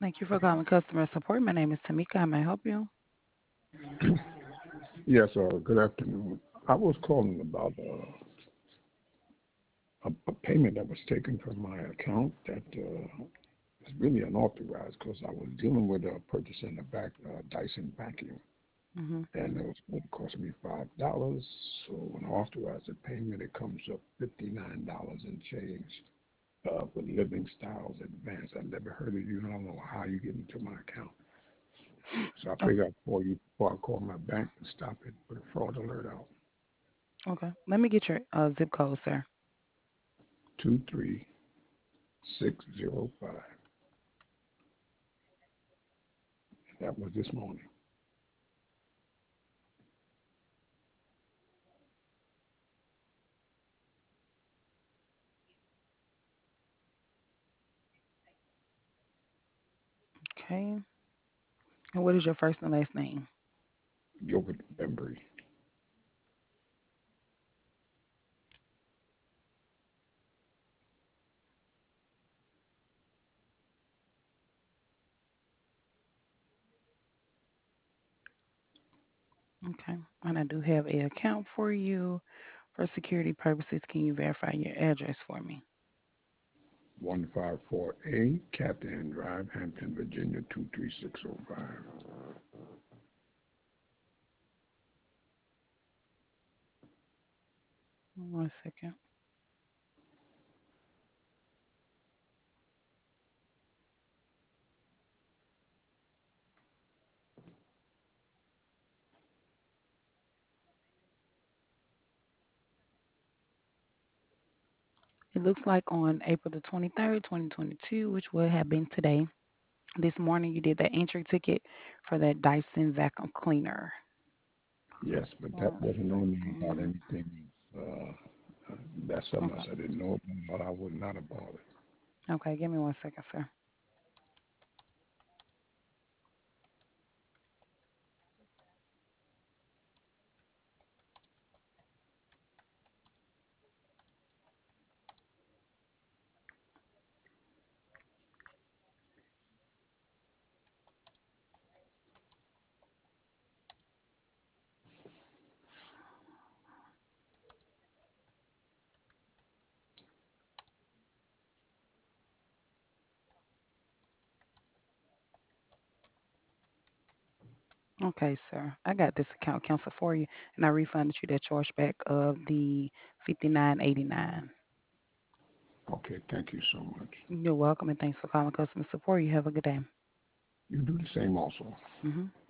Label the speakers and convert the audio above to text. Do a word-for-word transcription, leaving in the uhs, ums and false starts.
Speaker 1: Thank you for calling customer support. My name is Tamika. How may I help you?
Speaker 2: Yes, uh, good afternoon. I was calling about uh, a, a payment that was taken from my account that uh, is really unauthorized because I was dealing with uh, purchasing a back, uh, Dyson vacuum,
Speaker 1: Mm-hmm.
Speaker 2: and it was going to cost me five dollars. So when I authorized the payment, it comes up fifty-nine dollars and change uh, with Living Styles Advance. I never heard of you, and I don't know how you get into my account. So I
Speaker 1: Oh,
Speaker 2: figured I'd call you before I call my bank and stop it, put a fraud alert out.
Speaker 1: okay. Let me get your uh, zip code, sir.
Speaker 2: two three six zero five. That was this morning.
Speaker 1: Okay. And what is your first and last name?
Speaker 2: Gilbert Embry.
Speaker 1: Okay. And I do have a account for you. For security purposes, can you verify your address for me?
Speaker 2: one five four A, Captain Drive, Hampton, Virginia, two three six zero five.
Speaker 1: One second. It looks like on April the twenty-third, twenty twenty-two, which would have been today, this morning, you did that entry ticket for that Dyson vacuum cleaner.
Speaker 2: Yes, but that
Speaker 1: One
Speaker 2: doesn't know me about
Speaker 1: second.
Speaker 2: anything. Uh, that's something else
Speaker 1: Okay.
Speaker 2: I didn't know about. I would not have bought it.
Speaker 1: Okay. Give me one second, sir. Okay, sir. I got this account canceled for you, and I refunded you that chargeback of the fifty-nine eighty-nine.
Speaker 2: Okay, thank you so much.
Speaker 1: You're welcome, and thanks for calling customer support. You have a good day.
Speaker 2: You do the same also.
Speaker 1: Hmm